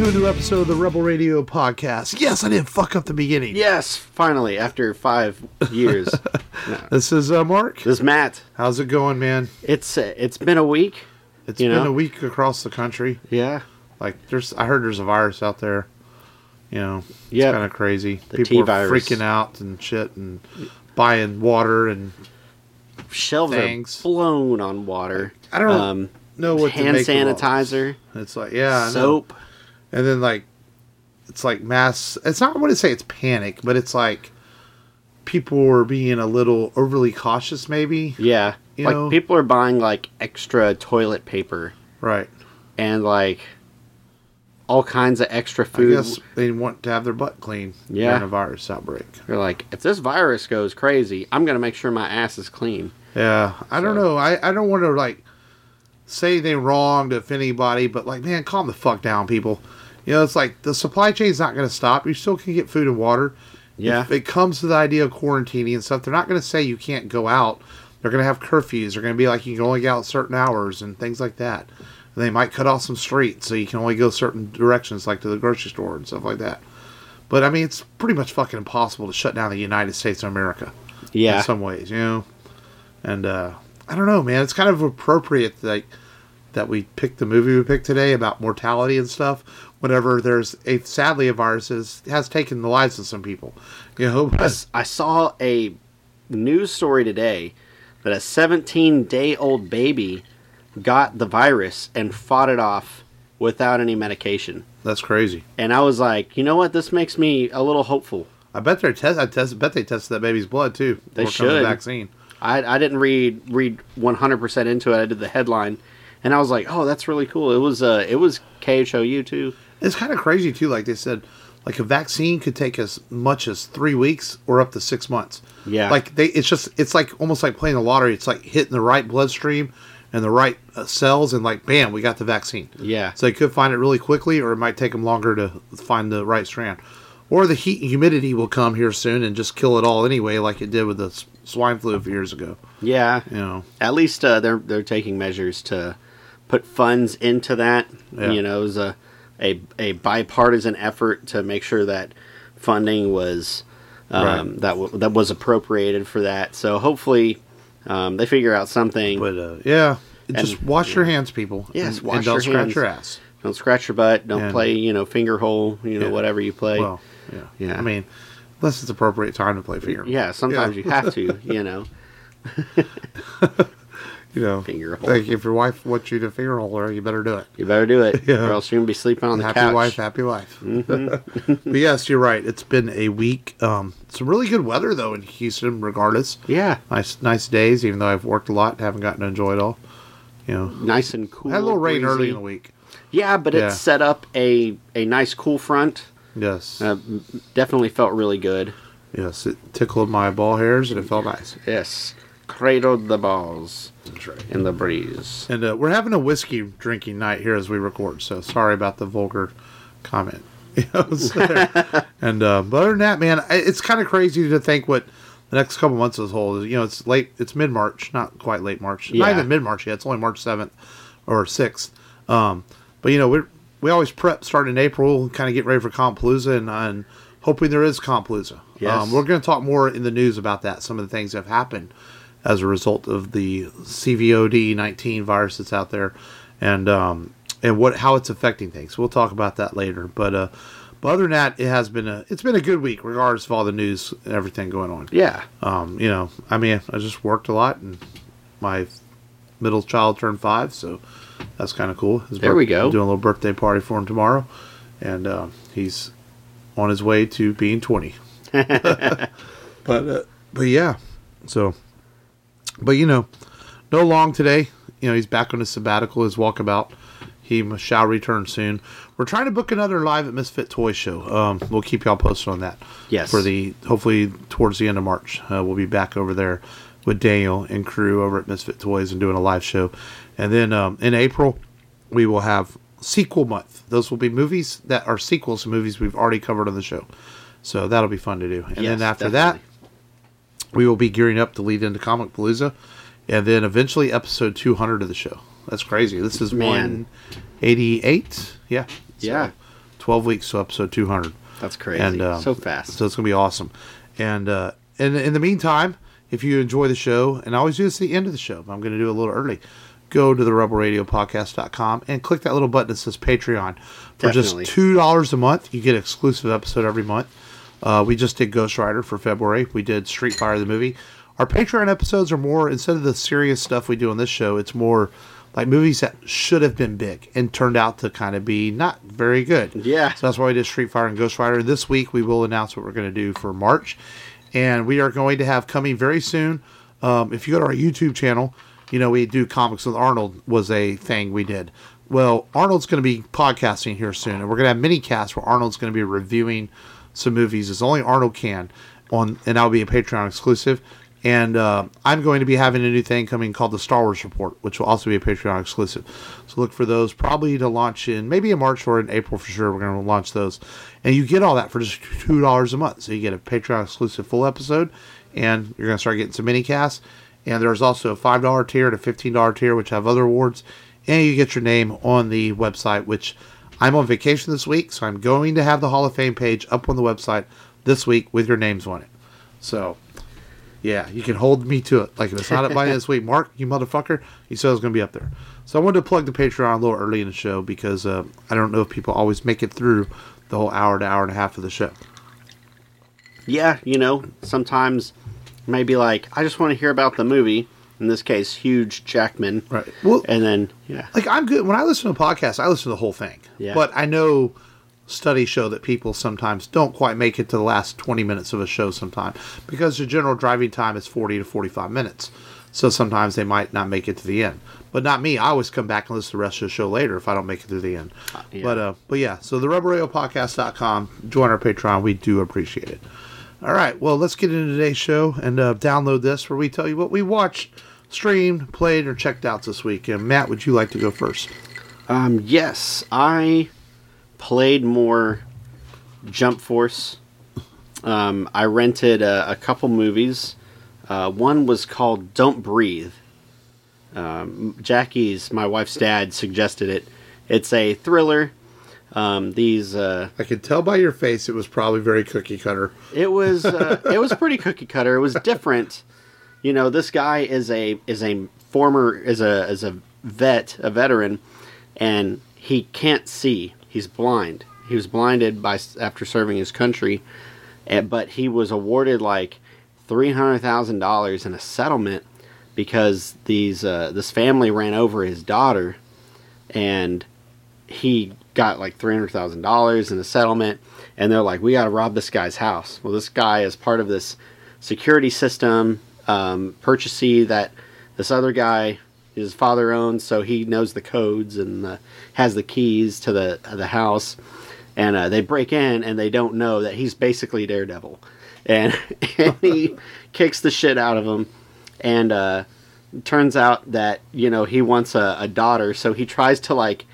to a new episode of the Rebel Radio Podcast. Yes, I didn't fuck up the beginning. Yes, finally, after 5 years. No. This is Mark. This is Matt. How's it going, man? It's been a week. It's been a week across the country. Yeah. Like, I heard there's a virus out there. You know, it's kind of crazy. The People T-virus. are freaking out and shit and buying water and Shelves things. are blown on water. I don't know what hand to make of all sanitizer. this. It's like, yeah, soap. I know. And then, like, it's like mass. It's not, I wouldn't say it's panic, but it's like people are being a little overly cautious, maybe. Yeah. You like, know? people are buying, like, extra toilet paper. Right. And, like, all kinds of extra food. I guess they want to have their butt clean during a virus outbreak. They're like, if this virus goes crazy, I'm going to make sure my ass is clean. Yeah. I don't know. I don't want to, like, say anything wrong to offend anybody, but, like, man, calm the fuck down, people. You know, it's like the supply chain's not going to stop. You still can get food and water. Yeah. If it comes to the idea of quarantining and stuff, they're not going to say you can't go out. They're going to have curfews. They're going to be like, you can only go out certain hours and things like that. And they might cut off some streets so you can only go certain directions, like to the grocery store and stuff like that. But, I mean, it's pretty much fucking impossible to shut down the United States of America. Yeah. In some ways, you know? And, I don't know, man. It's kind of appropriate, like, that we picked the movie we picked today about mortality and stuff. Whenever there's sadly a virus has taken the lives of some people, you know. I saw a news story today that a 17-day-old baby got the virus and fought it off without any medication. That's crazy. And I was like, you know what? This makes me a little hopeful. I bet they tested that baby's blood too. They should. The vaccine. I didn't read 100% into it. I did the headline, and I was like, oh, that's really cool. It was KHOU too. It's kind of crazy too. Like they said, like a vaccine could take as much as 3 weeks or up to 6 months. Yeah. Like it's like almost like playing the lottery. It's like hitting the right bloodstream and the right cells, and like bam, we got the vaccine. Yeah. So they could find it really quickly, or it might take them longer to find the right strand. Or the heat and humidity will come here soon and just kill it all anyway, like it did with the swine flu a few years ago. Yeah. You know. At least they're taking measures to put funds into that. Yeah. You know, it was a bipartisan effort to make sure that funding was that was appropriated for that. So hopefully they figure out something. But just wash your hands, people. Yes, and wash don't your scratch hands. your ass. Don't scratch your butt. Don't play, finger hole. Whatever you play. Well, yeah. I mean, unless it's appropriate time to play finger. Yeah, sometimes you have to. Finger hole. Like if your wife wants you to finger hole her, you better do it. You better do it, Yeah. or else you're gonna be sleeping on the Happy couch. happy wife. Mm-hmm. But yes, you're right. It's been a week. Some really good weather though in Houston. Regardless, Yeah, nice days. Even though I've worked a lot, haven't gotten to enjoy it all. nice and cool. Had a little rain breezy. early in the week. Yeah, but Yeah. it set up a nice cool front. Yes, Definitely felt really good. yes. It tickled my ball hairs and it felt nice. Yes, cradled the balls That's right. in the breeze. And we're having a whiskey drinking night here as we record, so sorry about the vulgar comment. And but other than that, man, it's kind of crazy to think what the next couple months will hold. It's late. It's mid-March, not quite late March. Not Yeah. even mid-March yet. It's only March 7th or 6th. But we always prep starting in April, kind of get ready for Compalooza, and hoping there is Compalooza. Yes. We're going to talk more in the news about that. Some of the things that have happened as a result of the CVOD-19 virus that's out there, and how it's affecting things. We'll talk about that later. But other than that, it's been a good week, regardless of all the news and everything going on. Yeah, I just worked a lot, and my middle child turned 5, so that's kind of cool. There we go. Doing a little birthday party for him tomorrow, and he's on his way to being 20. But yeah, so. But no long today. He's back on his sabbatical, his walkabout. He shall return soon. We're trying to book another live at Misfit Toy Show. We'll keep y'all posted on that. Yes. Hopefully towards the end of March, we'll be back over there with Daniel and crew over at Misfit Toys and doing a live show. And then in April, we will have sequel month. Those will be movies that are sequels to movies we've already covered on the show. So that'll be fun to do. And then after that, we will be gearing up to lead into Comic Palooza. And then eventually episode 200 of the show. That's crazy. This is 188. Yeah. So yeah. 12 weeks to episode 200. That's crazy. And so fast. So it's going to be awesome. And in the meantime, if you enjoy the show, and I always do this at the end of the show, but I'm going to do it a little early, go to the rebelradiopodcast.com and click that little button that says Patreon. For Definitely. just $2 a month, you get an exclusive episode every month. We just did Ghost Rider for February. We did Street Fighter the movie. Our Patreon episodes are more, instead of the serious stuff we do on this show, it's more like movies that should have been big and turned out to kind of be not very good. Yeah. So that's why we did Street Fighter and Ghost Rider. This week we will announce what we're going to do for March. And we are going to have coming very soon. If you go to our YouTube channel, you know, we do Comics with Arnold was a thing we did. Well, Arnold's going to be podcasting here soon. And we're going to have mini casts where Arnold's going to be reviewing some movies as only Arnold can. And that'll be a Patreon exclusive. And I'm going to be having a new thing coming called the Star Wars Report, which will also be a Patreon exclusive. So look for those probably to launch maybe in March or in April for sure. We're going to launch those. And you get all that for just $2 a month. So you get a Patreon exclusive full episode, and you're going to start getting some mini casts. And there's also a $5 tier and a $15 tier, which have other awards. And you get your name on the website, which I'm on vacation this week. So I'm going to have the Hall of Fame page up on the website this week with your names on it. So... yeah, you can hold me to it. Like, if it's not up by this week, Mark, you motherfucker, you said it was going to be up there. So I wanted to plug the Patreon a little early in the show because I don't know if people always make it through the whole hour to hour and a half of the show. Yeah, you know, sometimes maybe like, I just want to hear about the movie. In this case, Hugh Jackman. Right. Well, and then, yeah. like, I'm good. When I listen to a podcast, I listen to the whole thing. Yeah. But I know studies show that people sometimes don't quite make it to the last 20 minutes of a show sometimes because the general driving time is 40 to 45 minutes. So sometimes they might not make it to the end. But not me. I always come back and listen to the rest of the show later if I don't make it to the end. Yeah. But yeah, so the rebelradiopodcast.com, join our Patreon. We do appreciate it. All right, well, let's get into today's show and download this where we tell you what we watched, streamed, played, or checked out this week. And Matt, would you like to go first? Yes, I played more Jump Force. I rented a couple movies. One was called Don't Breathe. Jackie's, my wife's dad, suggested it. It's a thriller. I could tell by your face it was probably very cookie cutter. It was pretty cookie cutter. It was different. You know, this guy is a veteran, and he can't see. He's blind. He was blinded after serving his country, but he was awarded like $300,000 in a settlement because this family ran over his daughter, and he got like $300,000 in a settlement, and they're like, we got to rob this guy's house. Well, this guy is part of this security system purchasee that this other guy, his father owns, so he knows the codes and has the keys to the house. And they break in, and they don't know that he's basically Daredevil. And he kicks the shit out of him. And turns out that, you know, he wants a daughter, so he tries to, like...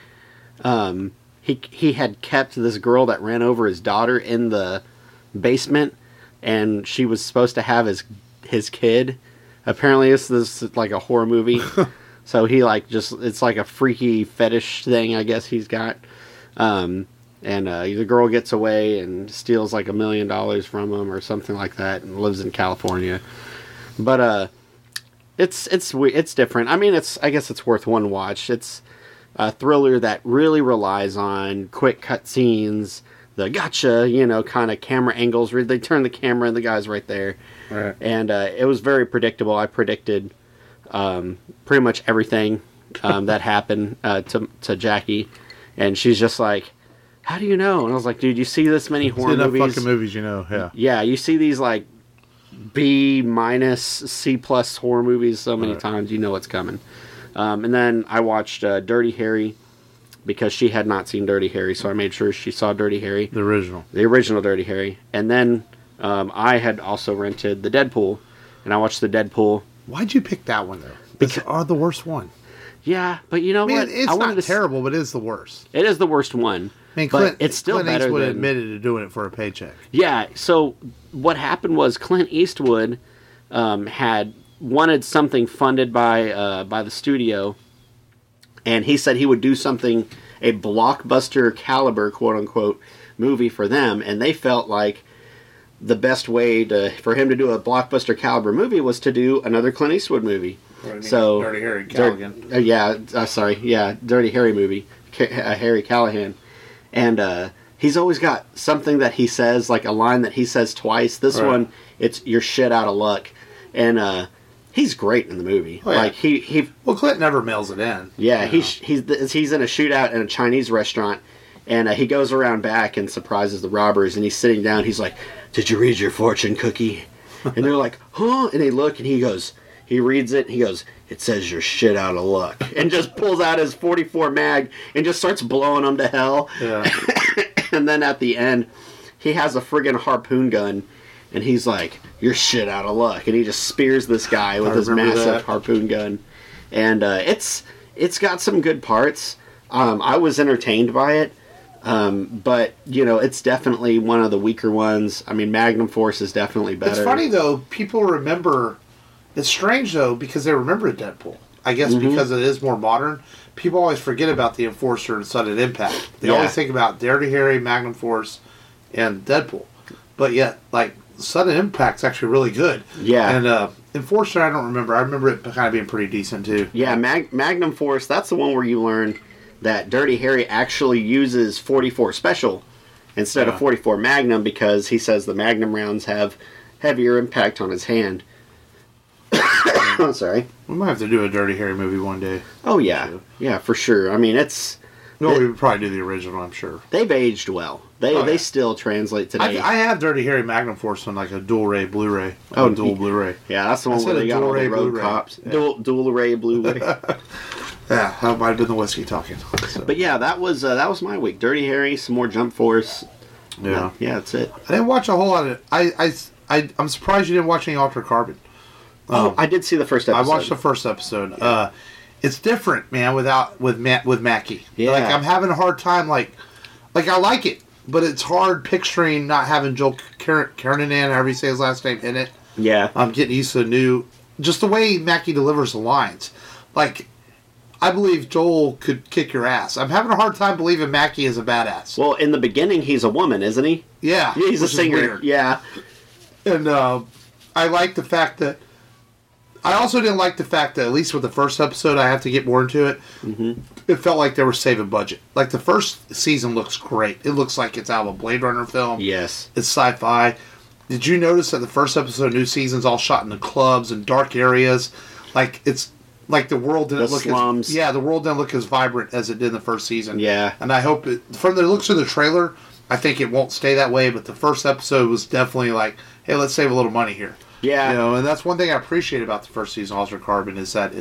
He had kept this girl that ran over his daughter in the basement, and she was supposed to have his kid. Apparently, this is like a horror movie. So he it's like a freaky fetish thing, I guess he's got. And the girl gets away and steals like $1 million from him or something like that, and lives in California. But it's different. I mean, I guess it's worth one watch. It's a thriller that really relies on quick cut scenes, the gotcha, you know, kind of camera angles where they turn the camera and the guy's right there. Right. And it was very predictable. I predicted pretty much everything that happened to Jackie, and she's just like, how do you know? And I was like, dude, you see this many horror movies? Fucking movies, you know, yeah. Yeah, you see these like B-, C+ horror movies so many times, you know what's coming. And then I watched Dirty Harry because she had not seen Dirty Harry, so I made sure she saw Dirty Harry. The original Dirty Harry. And then I had also rented the Deadpool, and I watched the Deadpool. Why'd you pick that one, though? Because the worst one. Yeah, but you know what? It's not terrible, but it is the worst. It is the worst one. I mean, but it's still Clint better Eastwood than... admitted to doing it for a paycheck. Yeah, so what happened was Clint Eastwood had wanted something funded by the studio, and he said he would do something a blockbuster caliber, quote unquote, movie for them, and they felt like the best way for him to do a blockbuster caliber movie was to do another Clint Eastwood movie. So Dirty Harry Callahan. Dirty Harry movie, Harry Callahan, and he's always got something that he says, like a line that he says twice. This one, it's "you're shit out of luck," and he's great in the movie. Oh, yeah. Like he Well, Clint never mails it in. yeah, he's in a shootout in a Chinese restaurant, and he goes around back and surprises the robbers, and he's sitting down. He's like, "Did you read your fortune cookie?" And they're like, "Huh?" And they look, and he goes, he reads it, and he goes, "It says you're shit out of luck," and just pulls out his 44 mag and just starts blowing them to hell. Yeah. And then at the end, he has a friggin' harpoon gun, and he's like, "You're shit out of luck," and he just spears this guy with his massive harpoon gun. And it's got some good parts. I was entertained by it, but it's definitely one of the weaker ones. I mean, Magnum Force is definitely better. It's funny though, people remember. It's strange though, because they remember Deadpool. I guess because it is more modern. People always forget about the Enforcer and Sudden Impact. They always think about Dirty Harry, Magnum Force, and Deadpool. But yet, like, Sudden Impact's actually really good. Yeah. And Enforcer, I don't remember. I remember it kind of being pretty decent too. Yeah, Magnum Force, that's the one where you learn that Dirty Harry actually uses 44 Special instead of 44 Magnum, because he says the Magnum rounds have heavier impact on his hand. I'm sorry. We might have to do a Dirty Harry movie one day. Oh, yeah. Yeah, for sure. I mean, we would probably do the original, I'm sure. They've aged well. They still translate today. I have Dirty Harry Magnum Force on like a dual-ray Blu-ray. Dual Blu-ray. Yeah, that's the one where they got all the road cops. Yeah. Dual-ray Blu-ray. Yeah, that might have been the whiskey talking. So. But yeah, that was my week. Dirty Harry, some more Jump Force. Yeah. Yeah, that's it. I didn't watch a whole lot of it. I'm surprised you didn't watch any Altered Carbon. I did see the first episode. I watched the first episode. Yeah. It's different, man, with Mackie. Yeah. Like, I'm having a hard time, like I like it, but it's hard picturing not having Joel Kernahan, however you say his last name, in it. Yeah. I'm getting used to just the way Mackie delivers the lines. Like, I believe Joel could kick your ass. I'm having a hard time believing Mackie is a badass. Well, in the beginning, he's a woman, isn't he? Yeah. He's a singer. Yeah. And I like the fact that... I also didn't like the fact that, at least with the first episode, I have to get more into it, it felt like they were saving budget. Like, the first season looks great. It looks like it's out of a Blade Runner film. Yes. It's sci-fi. Did you notice that the first episode of New Season's all shot in the clubs and dark areas? Like, it's... Like, the world didn't look slums. the world didn't look as vibrant as it did in the first season. Yeah. And I hope from the looks of the trailer, I think it won't stay that way, but the first episode was definitely like, hey, let's save a little money here. Yeah. And that's one thing I appreciate about the first season of Altered Carbon is that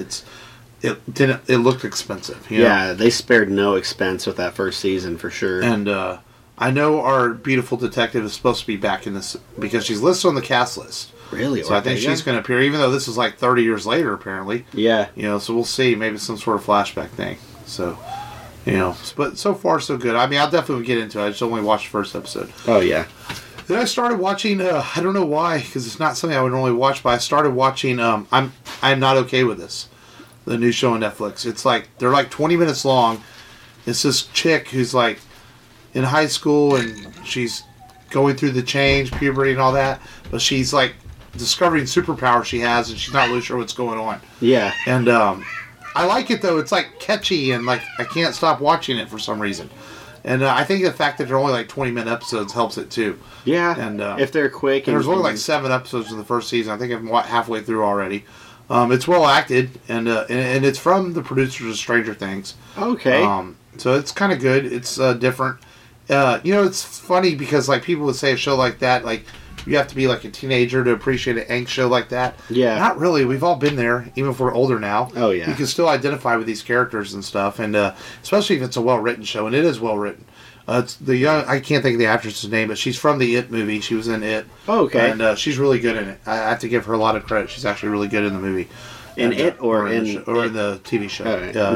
it looked expensive. Yeah, they spared no expense with that first season for sure. And I know our beautiful detective is supposed to be back in this because she's listed on the cast list. Really? So I think she's going to appear, even though this is like 30 years later, apparently. Yeah. So we'll see. Maybe some sort of flashback thing. So, but so far so good. I mean, I'll definitely get into it. I just only watched the first episode. Oh, yeah. Then I started watching, I don't know why, because it's not something I would normally watch, but I started watching, I'm Not Okay With This, the new show on Netflix. It's like, they're like 20 minutes long. It's this chick who's like in high school and she's going through the change, puberty and all that, but she's like discovering superpowers she has and she's not really sure what's going on. Yeah. And I like it though. It's like catchy and like I can't stop watching it for some reason. And I think the fact that they're only like 20-minute episodes helps it too. Yeah. And if they're quick. And there's only like 7 episodes in the first season. I think I'm halfway through already. It's well acted and it's from the producers of Stranger Things. Okay. So it's kind of good. It's different. It's funny because like people would say a show like that, like you have to be like a teenager to appreciate an angst show like that. Yeah. Not really. We've all been there, even if we're older now. Oh, yeah. You can still identify with these characters and stuff, and especially if it's a well-written show, and it is well-written. It's the young, I can't think of the actress's name, but she's from the It movie. She was in It. Oh, okay. And she's really good in it. I have to give her a lot of credit. She's actually really good in the movie. In It or in the TV show.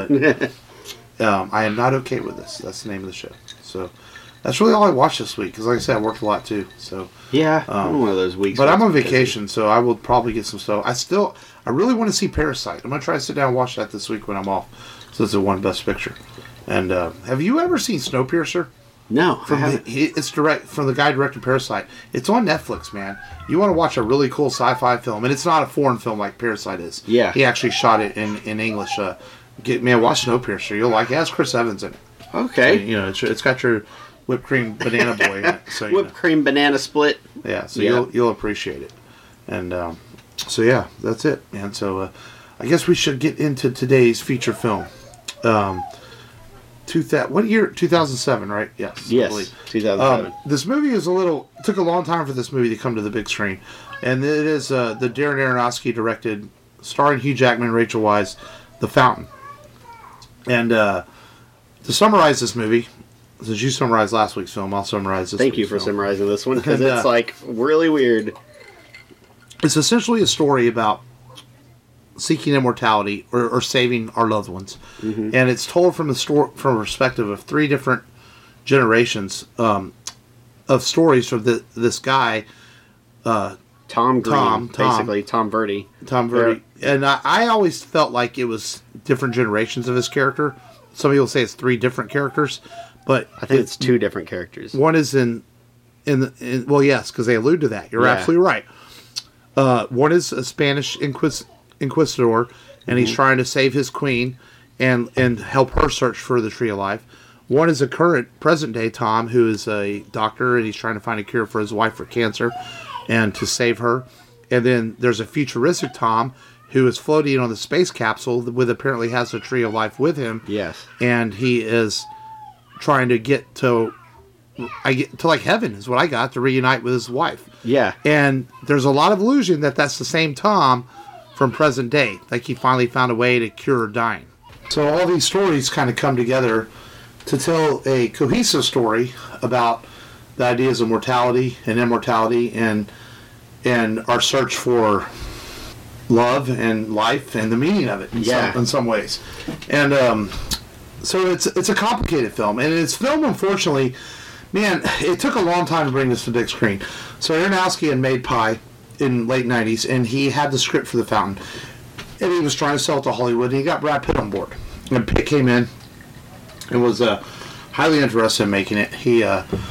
Right. I Am Not Okay With This. That's the name of the show. So that's really all I watched this week because, like I said, I worked a lot too. So yeah, one of those weeks. But I'm on vacation, so I will probably get some stuff. I really want to see Parasite. I'm gonna try to sit down and watch that this week when I'm off, since it won Best Picture. And have you ever seen Snowpiercer? No, I haven't. It's direct from the guy directing Parasite. It's on Netflix, man. You want to watch a really cool sci-fi film, and it's not a foreign film like Parasite is. Yeah. He actually shot it in English. Watch Snowpiercer. You'll like it. It has Chris Evans in it. Okay. You know, it's got your whipped cream banana boy in it. So, Whipped cream banana split. Yeah, so you'll appreciate it. And so yeah, that's it, man. So I guess we should get into today's feature film. What year? 2007, right? Yes. Yes, 2007. This movie is took a long time for this movie to come to the big screen. And it is the Darren Aronofsky directed, starring Hugh Jackman and Rachel Weisz, The Fountain. And to summarize this movie, since you summarized last week's film, I'll summarize this Thank you for summarizing this one, because it's like really weird. It's essentially a story about seeking immortality or saving our loved ones, and it's told from from a perspective of three different generations of stories from this guy, Tom Green, basically Tom Verdi. Tom Verdi, and I always felt like it was different generations of his character. Some people say it's three different characters, but I think it's two different characters. One is well, yes, because they allude to that. You're absolutely right. One is a Spanish inquisitor, and he's trying to save his queen and help her search for the Tree of Life. One is a current present-day Tom, who is a doctor, and he's trying to find a cure for his wife for cancer and to save her. And then there's a futuristic Tom, who is floating on the space capsule with apparently has the Tree of Life with him. Yes. And he is trying to get to like heaven is what I got, to reunite with his wife. Yeah. And there's a lot of illusion that that's the same Tom from present day. Like he finally found a way to cure her dying. So all these stories kind of come together to tell a cohesive story about the ideas of mortality and immortality and our search for love and life and the meaning of it in some ways. And so it's a complicated film. And it's film, unfortunately, man, it took a long time to bring this to the big screen. So Aronofsky had made Pi in late 90s, and he had the script for The Fountain. And he was trying to sell it to Hollywood, and he got Brad Pitt on board. And Pitt came in and was highly interested in making it. He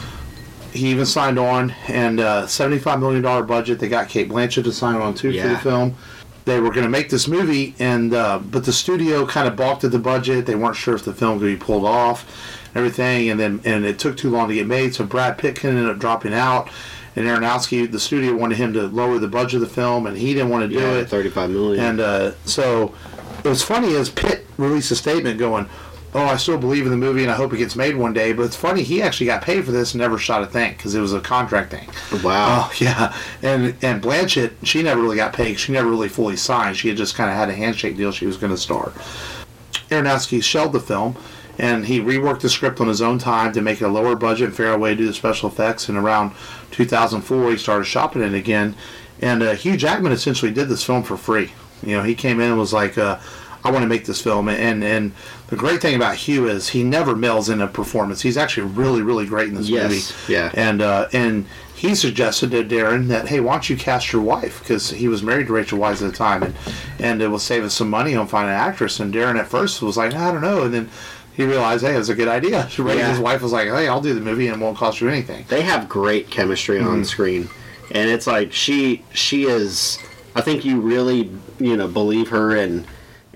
even signed on, and $75 million budget. They got Cate Blanchett to sign on too for the film. They were going to make this movie, and but the studio kind of balked at the budget. They weren't sure if the film could be pulled off, and everything, and it took too long to get made. So Brad Pitt ended up dropping out, and Aronofsky, the studio wanted him to lower the budget of the film, and he didn't want to do it. $35 million. And so it was funny as Pitt released a statement going, "Oh, I still believe in the movie, and I hope it gets made one day." But it's funny, he actually got paid for this and never shot a thing because it was a contract thing. Wow. Yeah. And Blanchett, she never really got paid. She never really fully signed. She had just kind of had a handshake deal she was going to star. Aronofsky shelved the film, and he reworked the script on his own time to make it a lower budget and fairer way to do the special effects. And around 2004, he started shopping it again. And Hugh Jackman essentially did this film for free. You know, he came in and was like, I want to make this film. And the great thing about Hugh is he never mails in a performance. He's actually really, really great in this movie. Yeah. And he suggested to Darren that, hey, why don't you cast your wife? Because he was married to Rachel Weisz at the time. And it will save us some money on finding an actress. And Darren at first was like, I don't know. And then he realized, hey, it was a good idea. His wife was like, hey, I'll do the movie and it won't cost you anything. They have great chemistry on screen. And it's like she is, I think you really, believe her and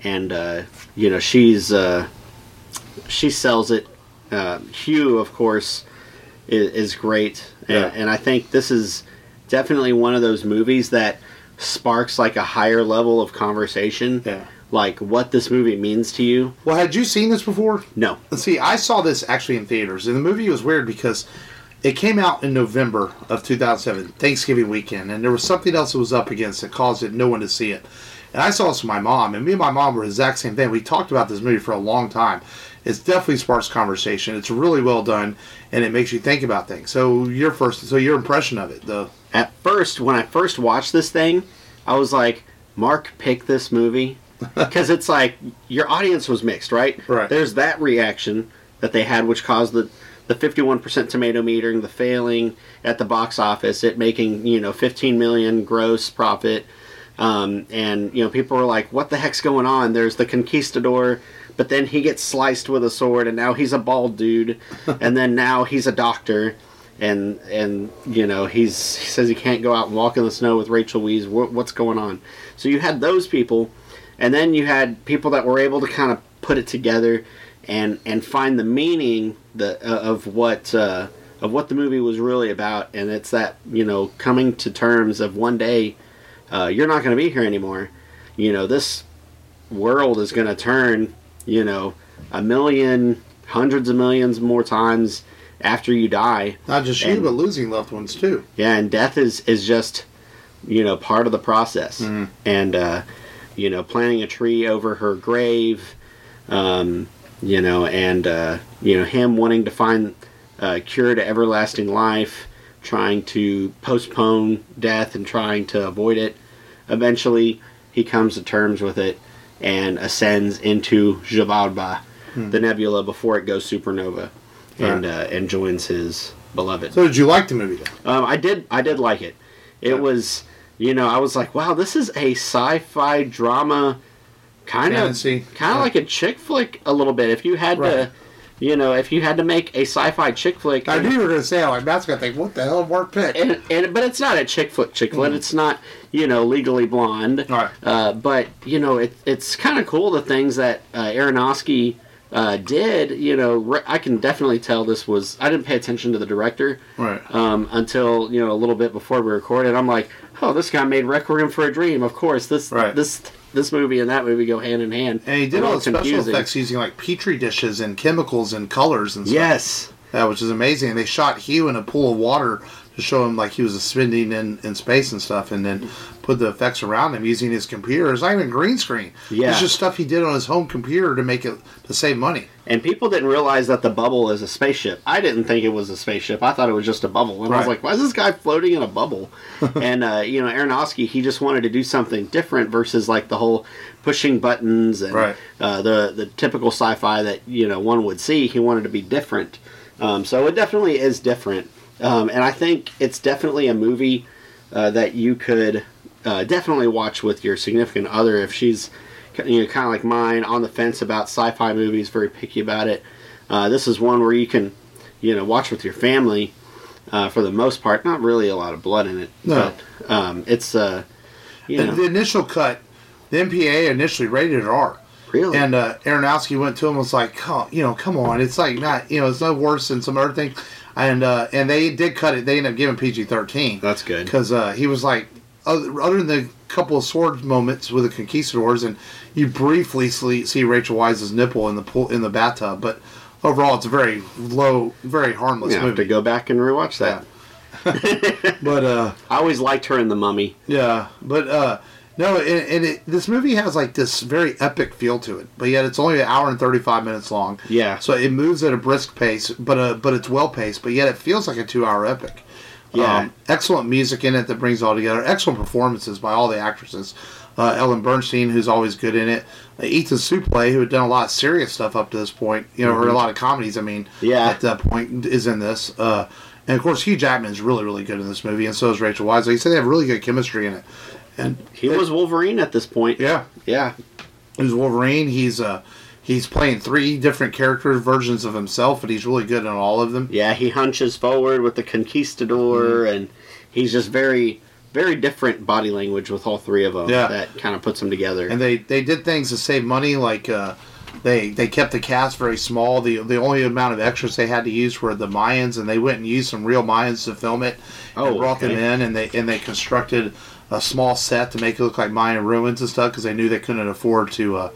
she sells it. Hugh, of course, is great. And I think this is definitely one of those movies that sparks like a higher level of conversation. Yeah. Like what this movie means to you. Well, had you seen this before? No. See, I saw this actually in theaters, and the movie was weird because it came out in November of 2007, Thanksgiving weekend, and there was something else that was up against it, caused no one to see it. And I saw this with my mom, and me and my mom were the exact same thing. We talked about this movie for a long time. It's definitely sparks conversation. It's really well done, and it makes you think about things. So your impression of it, though. At first, when I first watched this thing, I was like, Mark picked this movie. Because it's like, your audience was mixed, right? Right. There's that reaction that they had, which caused the 51% tomato meter, the failing at the box office, it making, $15 million gross profit. And, people were like, what the heck's going on? There's The Conquistador, but then he gets sliced with a sword, and now he's a bald dude, and then now he's a doctor, and you know he says he can't go out and walk in the snow with Rachel Weisz. What's going on? So you had those people, and then you had people that were able to kind of put it together and find the meaning of what the movie was really about, and it's that, you know, coming to terms of one day you're not going to be here anymore. You know, this world is going to turn, you know, a million, hundreds of millions more times after you die. Not just you, but losing loved ones too. Yeah, and death is just, you know, part of the process. Mm-hmm. And you know, planting a tree over her grave, you know, and you know, him wanting to find a cure to everlasting life, trying to postpone death and trying to avoid it. Eventually, he comes to terms with it and ascends into Xibalba, the nebula, before it goes supernova, and joins his beloved. So did you like the movie then? I did like it. It was, you know, I was like, wow, this is a sci-fi drama, kind of like a chick flick a little bit. If you had to, you know, if you had to make a sci-fi chick flick, I knew you were going to say, like, Matt's going to think, what the hell, Mark Pitt? But it's not a chick flick. It's not, you know, Legally Blonde. Right. But you know, it's kind of cool the things that Aronofsky did. You know, I can definitely tell this was. I didn't pay attention to the director until, you know, a little bit before we recorded. I'm like, oh, this guy made Requiem for a Dream. Of course, this movie and that movie go hand in hand. And he did all the special effects using like petri dishes and chemicals and colors and stuff. Yes. Yeah, which is amazing. And they shot Hugh in a pool of water to show him like he was spinning in space and stuff, and then put the effects around him using his computer. It's not even green screen. Yeah. It's just stuff he did on his home computer to save money. And people didn't realize that the bubble is a spaceship. I didn't think it was a spaceship. I thought it was just a bubble. And I was like, why is this guy floating in a bubble? And, you know, Aronofsky, he just wanted to do something different versus like the whole pushing buttons and the typical sci-fi that, you know, one would see. He wanted to be different. So it definitely is different. And I think it's definitely a movie that you could definitely watch with your significant other if she's, you know, kind of like mine, on the fence about sci-fi movies, very picky about it. This is one where you can, you know, watch with your family for the most part. Not really a lot of blood in it, but it's you know. The initial cut, the MPA initially rated it R. Really? And Aronofsky went to him and was like, you know, come on, it's like not, you know, it's no worse than some other thing. And they did cut it. They ended up giving PG-13. That's good. Because he was like, other than the couple of sword moments with the conquistadors, and you briefly see Rachel Weisz's nipple in the pool, in the bathtub, but overall it's a very low, very harmless movie. I have to go back and rewatch that. Yeah. But I always liked her in The Mummy. Yeah, but no, this movie has like this very epic feel to it, but yet it's only 1 hour and 35 minutes long. Yeah. So it moves at a brisk pace, but it's well paced, but yet it feels like a 2 hour epic. Yeah. Excellent music in it that brings it all together. Excellent performances by all the actresses. Ellen Bernstein, who's always good in it. Ethan Suplee, who had done a lot of serious stuff up to this point, you know, or a lot of comedies, I mean, at that point, is in this. And of course, Hugh Jackman is really, really good in this movie, and so is Rachel Weisz. Like you said, they have really good chemistry in it. And he was Wolverine at this point. Yeah. Yeah. He's Wolverine. He's playing 3 different characters, versions of himself, and he's really good in all of them. Yeah, he hunches forward with the conquistador, and he's just very, very different body language with all 3 of them. Yeah. That kind of puts them together. And they did things to save money, like they kept the cast very small. The only amount of extras they had to use were the Mayans, and they went and used some real Mayans to film it. And brought them in, and they constructed a small set to make it look like Mayan ruins and stuff, because they knew they couldn't afford to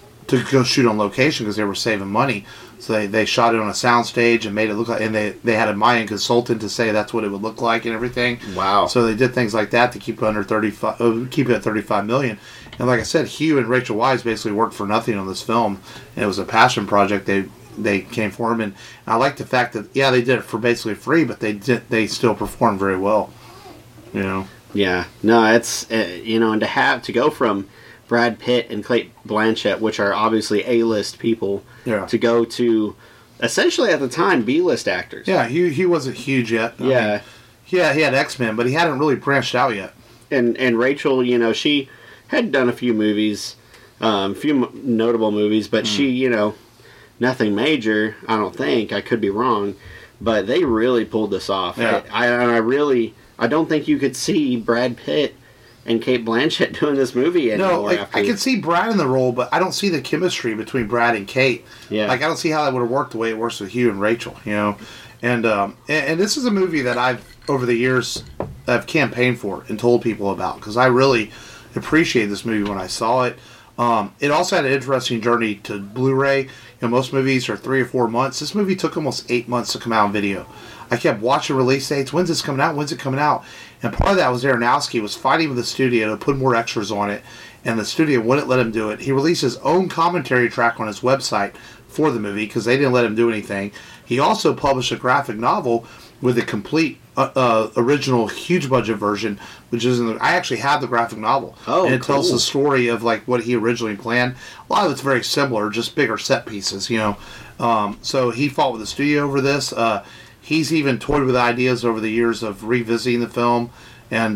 go shoot on location because they were saving money. So they shot it on a soundstage and made it look like, and they had a Mayan consultant to say that's what it would look like and everything. Wow! So they did things like that to keep it under 35, keep it at $35 million. And like I said, Hugh and Rachel Weisz basically worked for nothing on this film, and it was a passion project. They came for him, and I like the fact that they did it for basically free, but they still performed very well. You know. Yeah. No, it's you know, and to go from Brad Pitt and Cate Blanchett, which are obviously A-list people, to go to essentially at the time B-list actors. Yeah, he wasn't huge yet. I mean, he had X-Men, but he hadn't really branched out yet. And Rachel, you know, she had done a few movies, A few notable movies, but she, you know, nothing major. I don't think. I could be wrong, but they really pulled this off. Yeah. I don't think you could see Brad Pitt and Kate Blanchett doing this movie anymore. No, like, after. I can see Brad in the role, but I don't see the chemistry between Brad and Kate. Yeah. Like, I don't see how that would have worked the way it works with Hugh and Rachel, you know? And this is a movie that I've, over the years, I've campaigned for and told people about, because I really appreciated this movie when I saw it. It also had an interesting journey to Blu-ray. You know, most movies are 3 or 4 months. This movie took almost 8 months to come out on video. I kept watching release dates. When's this coming out? When's it coming out? And part of that was Aronofsky was fighting with the studio to put more extras on it, and the studio wouldn't let him do it. He released his own commentary track on his website for the movie because they didn't let him do anything. He also published a graphic novel with a complete original huge budget version, which is I actually have the graphic novel. Oh, and it cool. tells the story of like what he originally planned. A lot of it's very similar, just bigger set pieces, you know. So he fought with the studio over this. He's even toyed with ideas over the years of revisiting the film, and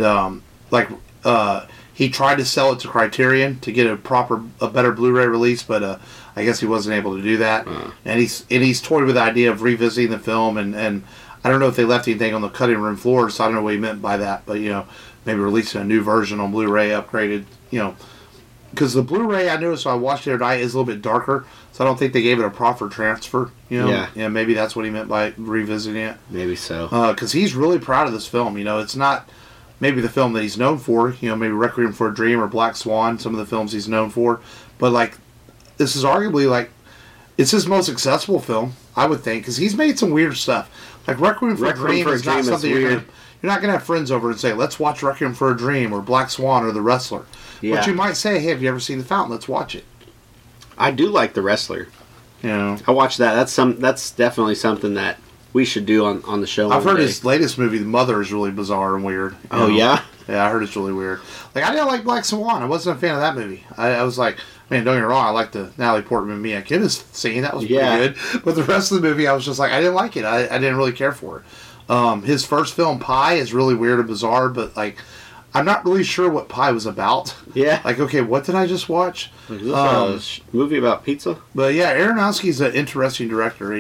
he tried to sell it to Criterion to get a better Blu-ray release, but I guess he wasn't able to do that. And he's toyed with the idea of revisiting the film, and I don't know if they left anything on the cutting room floor, so I don't know what he meant by that, but you know, maybe releasing a new version on Blu-ray, upgraded, you know. Because the Blu-ray, I noticed when I watched it the other night, is a little bit darker, so I don't think they gave it a proper transfer. You know, Yeah. Maybe that's what he meant by revisiting it. Maybe so. Because he's really proud of this film. You know, it's not maybe the film that he's known for. You know, maybe Requiem for a Dream or Black Swan, some of the films he's known for. But like, this is arguably like it's his most successful film, I would think, because he's made some weird stuff. Like Requiem for a Dream is not something you're not gonna have friends over and say, "Let's watch Requiem for a Dream" or Black Swan or The Wrestler. Yeah. But you might say, "Hey, have you ever seen The Fountain? Let's watch it." I do like The Wrestler. You know, I watched that. That's definitely something that we should do on the show. I've heard day. his latest movie, The Mother, is really bizarre and weird. You Oh know? yeah. Yeah, I heard it's really weird. Like, I didn't like Black Swan. I wasn't a fan of that movie. I was like, man, don't get me wrong, I liked the Natalie Portman and Mia Khedis scene. That was pretty good. But the rest of the movie, I was just like, I didn't like it. I didn't really care for it. His first film, Pi, is really weird and bizarre, but, like, I'm not really sure what Pi was about. Yeah. Like, okay, what did I just watch? Is this a movie about pizza? But, yeah, Aronofsky's an interesting director.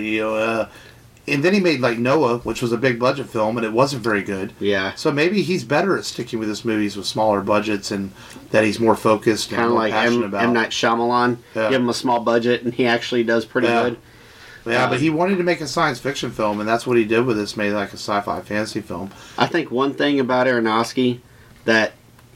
And then he made, like, Noah, which was a big budget film, and it wasn't very good. Yeah. So maybe he's better at sticking with his movies with smaller budgets and that he's more focused and Kind of more like passionate M. about. Night Shyamalan. Yeah. Give him a small budget, and he actually does pretty Yeah. good. Yeah, but he wanted to make a science fiction film, and that's what he did with this, made like a sci-fi fantasy film. I think one thing about Aronofsky that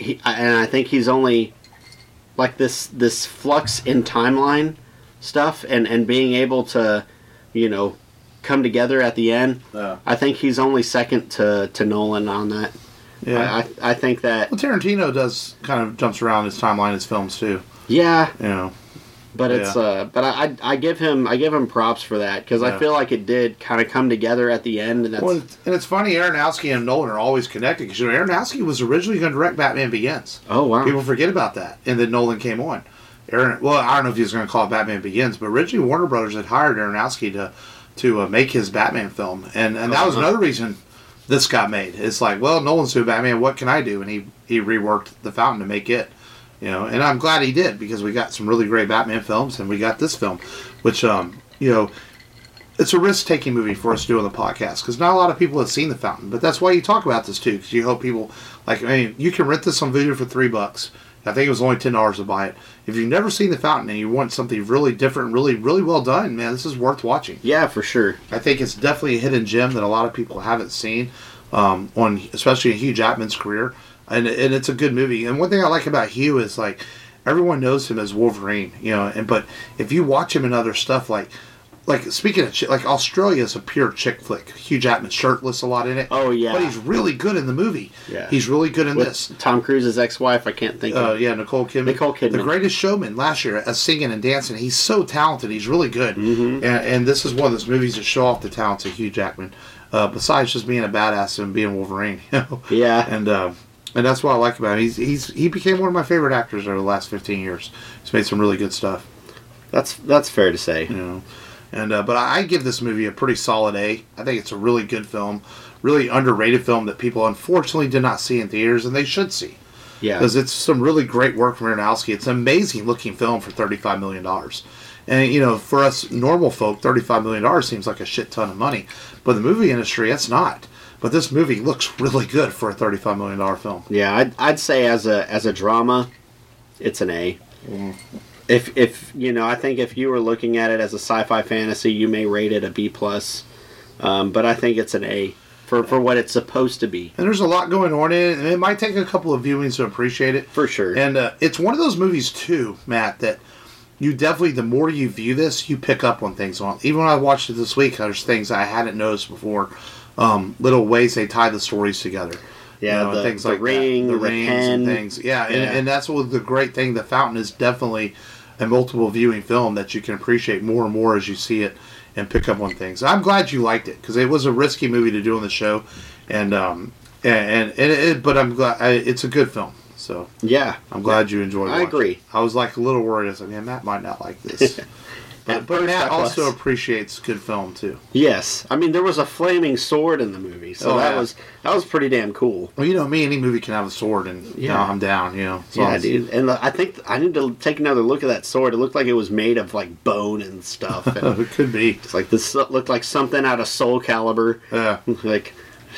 I think he's only like this flux in timeline stuff and being able to, you know, come together at the end. Yeah. I think he's only second to Nolan on that. Yeah. I think that. Well, Tarantino does kind of jumps around his timeline in his films too. Yeah. You know. But it's but I give him props for that because I feel like it did kind of come together at the end, and that's Well, and it's funny, Aronofsky and Nolan are always connected because you know Aronofsky was originally going to direct Batman Begins. oh wow. People forget about that, and then Nolan came on. Well, I don't know if he was going to call it Batman Begins, but originally Warner Brothers had hired Aronofsky to make his Batman film, and that was another reason this got made. It's like, well, Nolan's doing Batman, what can I do? And he reworked The Fountain to make it. You know, and I'm glad he did because we got some really great Batman films, and we got this film, which you know, it's a risk-taking movie for us to do on the podcast because not a lot of people have seen The Fountain, but that's why you talk about this too because you hope people like. I mean, you can rent this on video for $3. I think it was only $10 to buy it. If you've never seen The Fountain and you want something really different, really really well done, man, this is worth watching. Yeah, for sure. I think it's definitely a hidden gem that a lot of people haven't seen, on especially in Hugh Jackman's career. And it's a good movie. And one thing I like about Hugh is like everyone knows him as Wolverine, you know. But if you watch him in other stuff, like speaking of like Australia is a pure chick flick. Hugh Jackman's shirtless a lot in it. Oh yeah. But he's really good in the movie. Yeah. He's really good in With this. Tom Cruise's ex-wife, I can't think of. Yeah, Nicole Kidman. Nicole Kidman. The Greatest Showman last year, singing and dancing. He's so talented. He's really good. Mm-hmm. And this is one of those movies that show off the talents of Hugh Jackman. Besides just being a badass and being Wolverine, you know. Yeah. And that's what I like about him. He became one of my favorite actors over the last 15 years. He's made some really good stuff. That's fair to say. You know, and but I give this movie a pretty solid A. I think it's a really good film, really underrated film that people unfortunately did not see in theaters, and they should see. Yeah. Because it's some really great work from Aronofsky. It's an amazing looking film for $35 million. And, you know, for us normal folk, $35 million seems like a shit ton of money. But the movie industry, it's not. But this movie looks really good for a $35 million film. Yeah, I'd say as a drama, it's an A. If you know, I think if you were looking at it as a sci-fi fantasy, you may rate it a B plus. But I think it's an A for what it's supposed to be. And there's a lot going on in it, and it might take a couple of viewings to appreciate it. For sure. And it's one of those movies, too, Matt, that you definitely, the more you view this, you pick up on things on. Even when I watched it this week, there's things I hadn't noticed before. Little ways they tie the stories together. Yeah, you know, the things like ring, that. The the rings pen. and things. Yeah, and that's what the great thing. The Fountain is definitely a multiple viewing film that you can appreciate more and more as you see it and pick up on things. I'm glad you liked it because it was a risky movie to do on the show, but I'm glad it's a good film. So Yeah, I'm glad you enjoyed it. I agree. I was like a little worried. I was like, man, Matt might not like this. But Matt also appreciates good film too. Yes, I mean there was a flaming sword in the movie, so that was pretty damn cool. Well, you know me, any movie can have a sword, and you know, I'm down. You know, Yeah, dude. And I think I need to take another look at that sword. It looked like it was made of like bone and stuff. And it could be. it's like this looked like something out of Soul Calibur. Yeah. Like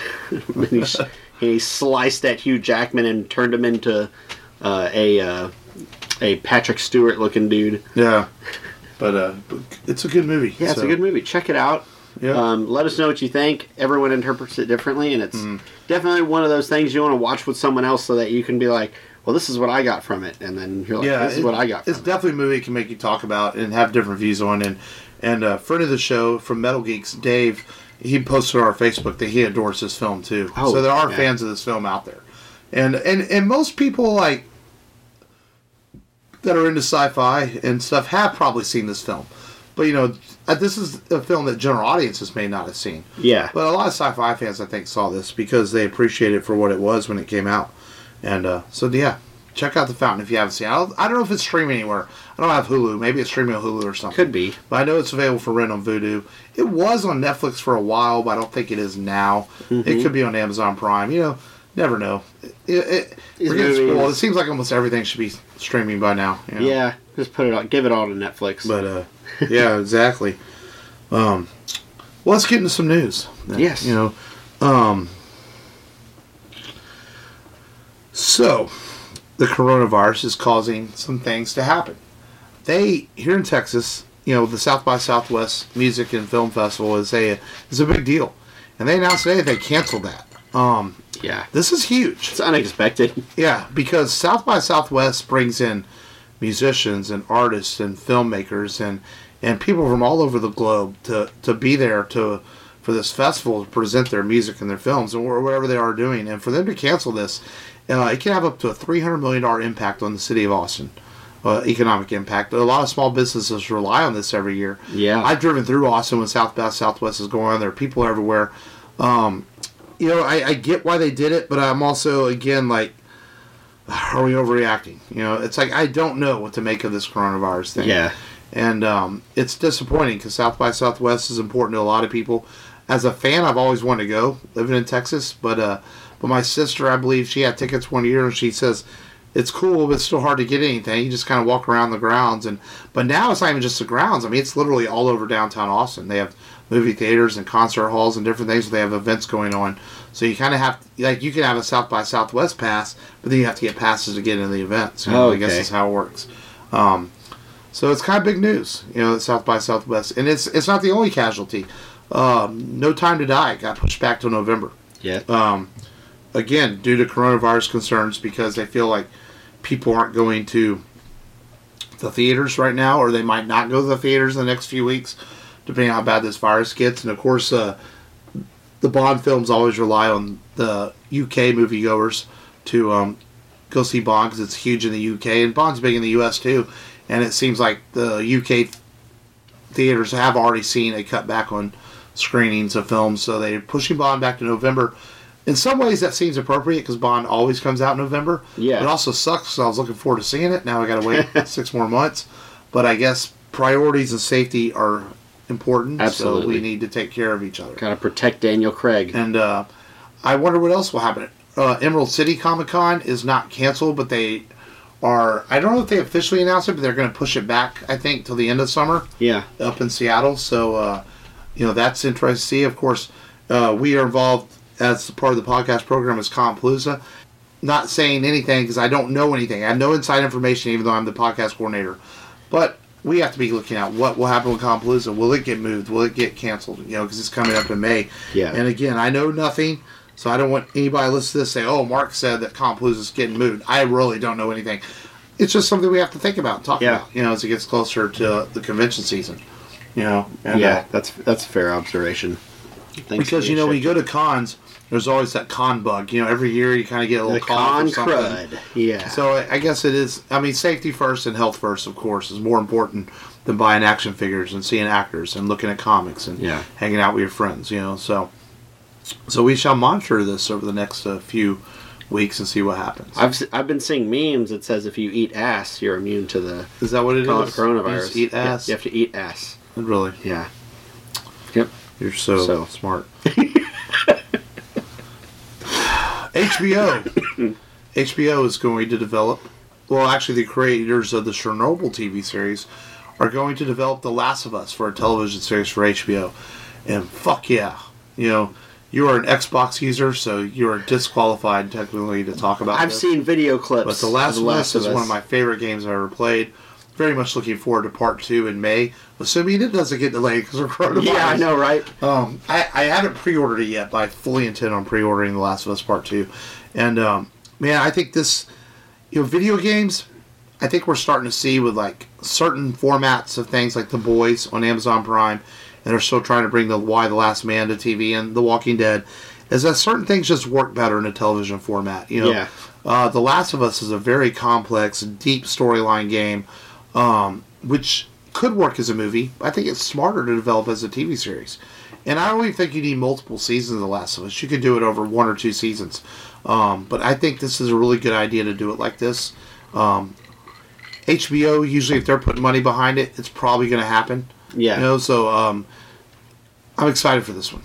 he sliced at Hugh Jackman and turned him into a Patrick Stewart looking dude. Yeah. But it's a good movie. Yeah, it's a good movie. Check it out. Yeah. Let us know what you think. Everyone interprets it differently, and it's definitely one of those things you want to watch with someone else so that you can be like, well, this is what I got from it. And then you're like, this is what I got from It's definitely a movie you can make you talk about and have different views on. And a friend of the show from Metal Geeks, Dave, he posted on our Facebook that he adores this film too. Oh, so there are fans of this film out there. And most people like that are into sci-fi and stuff have probably seen this film. But, you know, this is a film that general audiences may not have seen. Yeah. But a lot of sci-fi fans, I think, saw this because they appreciate it for what it was when it came out. And so, yeah, check out The Fountain if you haven't seen it. I don't know if it's streaming anywhere. I don't have Hulu. Maybe it's streaming on Hulu or something. Could be. But I know it's available for rent on Vudu. It was on Netflix for a while, but I don't think it is now. It could be on Amazon Prime. You know, never know. We're getting spoiled. It seems like almost everything should be streaming by now. You know? Yeah, just put it on, give it all to Netflix. But yeah, exactly. Well, let's get into some news. Yes. You know, so the coronavirus is causing some things to happen. They here in Texas, you know, the South by Southwest Music and Film Festival is a big deal, and they announced today they canceled that. Yeah. This is huge. It's unexpected. Yeah, because South by Southwest brings in musicians and artists and filmmakers and people from all over the globe to be there for this festival to present their music and their films or whatever they are doing. And for them to cancel this, it can have up to a $300 million impact on the city of Austin. Economic impact. A lot of small businesses rely on this every year. Yeah. I've driven through Austin when South by Southwest is going on. There are people everywhere. You know, I get why they did it, but I'm also, again, like, are we overreacting? You know, it's like, I don't know what to make of this coronavirus thing. Yeah. And it's disappointing because South by Southwest is important to a lot of people. As a fan, I've always wanted to go, living in Texas, but my sister, I believe, she had tickets one year, and she says, it's cool, but it's still hard to get anything. You just kind of walk around the grounds. But now it's not even just the grounds. I mean, it's literally all over downtown Austin. They have movie theaters and concert halls and different things where they have events going on. So you kind of have, like, you can have a South by Southwest pass, but then you have to get passes to get into the events. You know, I guess that's how it works. So it's kind of big news, you know, South by Southwest. And it's not the only casualty. No Time to Die got pushed back to November. Yeah. Again, due to coronavirus concerns, because they feel like people aren't going to the theaters right now, or they might not go to the theaters in the next few weeks, depending on how bad this virus gets. And of course, the Bond films always rely on the UK moviegoers to go see Bond because it's huge in the UK, and Bond's big in the US too. And it seems like the UK theaters have already seen a cutback on screenings of films, so they're pushing Bond back to November. In some ways, that seems appropriate because Bond always comes out in November. Yeah. It also sucks because I was looking forward to seeing it. Now I got to wait 6 more months. But I guess priorities and safety are important. Absolutely. So we need to take care of each other. Got to protect Daniel Craig. And I wonder what else will happen. Emerald City Comic Con is not canceled, but they are. I don't know if they officially announced it, but they're going to push it back. I think till the end of summer. Yeah. Up in Seattle, so that's interesting to see. Of course, we are involved as part of the podcast program as Compalooza. Not saying anything because I don't know anything. I have no inside information, even though I'm the podcast coordinator. But we have to be looking at what will happen with Compalooza. Will it get moved? Will it get canceled? Because it's coming up in May. Yeah. And again, I know nothing, so I don't want anybody listening to this to say, "Oh, Mark said that Compalooza is getting moved." I really don't know anything. It's just something we have to think about and talk about. As it gets closer to the convention season. And, that's a fair observation. Because when you go to cons, there's always that con bug. Every year you kind of get a little con or something. Crud. Yeah. So I guess it is. I mean, safety first and health first, of course, is more important than buying action figures and seeing actors and looking at comics and hanging out with your friends. So we shall monitor this over the next few weeks and see what happens. I've been seeing memes that says if you eat ass, you're immune to the. Is that what it is? Coronavirus. You eat ass. You have to eat ass. Really? Yeah. Yep. You're so smart. HBO. HBO is going to develop. Well, actually, the creators of the Chernobyl TV series are going to develop The Last of Us for a television series for HBO. And fuck yeah. You are an Xbox user, so you are disqualified technically to talk about I've seen video clips. But The Last of Us is one of my favorite games I've ever played. Very much looking forward to part 2 in May, assuming it doesn't get delayed because of coronavirus. Yeah, I know, right? I haven't pre-ordered it yet, but I fully intend on pre-ordering The Last of Us Part 2. And, man, I think this, video games, I think we're starting to see with, certain formats of things like The Boys on Amazon Prime, and they're still trying to bring the Y: The Last Man to TV and The Walking Dead, is that certain things just work better in a television format. The Last of Us is a very complex, deep storyline game, which could work as a movie. I think it's smarter to develop as a TV series. And I don't even think you need multiple seasons of The Last of Us. You could do it over 1 or 2 seasons. But I think this is a really good idea to do it like this. HBO, usually if they're putting money behind it, it's probably going to happen. Yeah. So I'm excited for this one.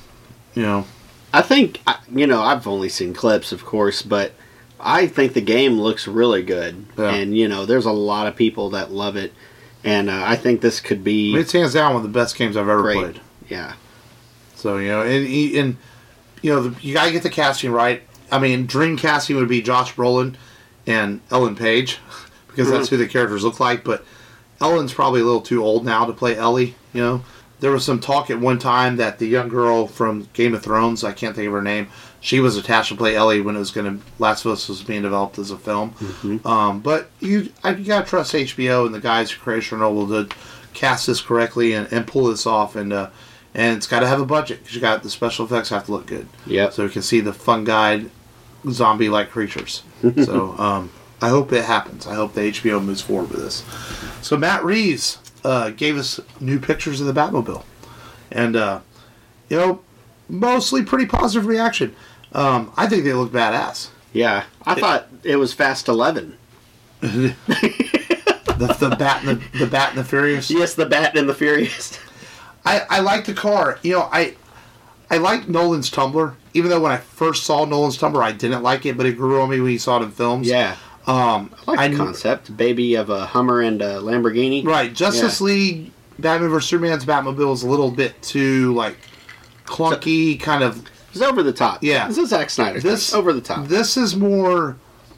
I think, I've only seen clips, of course, but I think the game looks really good. Yeah. And, there's a lot of people that love it. And I think this could be... It's hands down one of the best games I've ever played. Yeah. So, and you got to get the casting right. I mean, dream casting would be Josh Brolin and Ellen Page, because that's who the characters look like. But Ellen's probably a little too old now to play Ellie, There was some talk at one time that the young girl from Game of Thrones, I can't think of her name, she was attached to play Ellie when it was Last of Us was being developed as a film. Mm-hmm. But you gotta trust HBO and the guys who created Chernobyl to cast this correctly and pull this off. And it's got to have a budget because the special effects have to look good. Yeah. So you can see the fungi, zombie-like creatures. So I hope it happens. I hope the HBO moves forward with this. So Matt Reeves gave us new pictures of the Batmobile, and mostly pretty positive reaction. I think they look badass. Yeah, I thought it was Fast 11. the Bat and the Furious. Yes, the Bat and the Furious. I like the car. I like Nolan's Tumbler. Even though when I first saw Nolan's Tumbler, I didn't like it, but it grew on me when you saw it in films. Yeah. I like the concept. Baby of a Hummer and a Lamborghini. Right. Justice League, Batman vs. Superman's Batmobile is a little bit too, clunky, kind of... It's over the top. Yeah. This is Zack Snyder. This over the top. This is more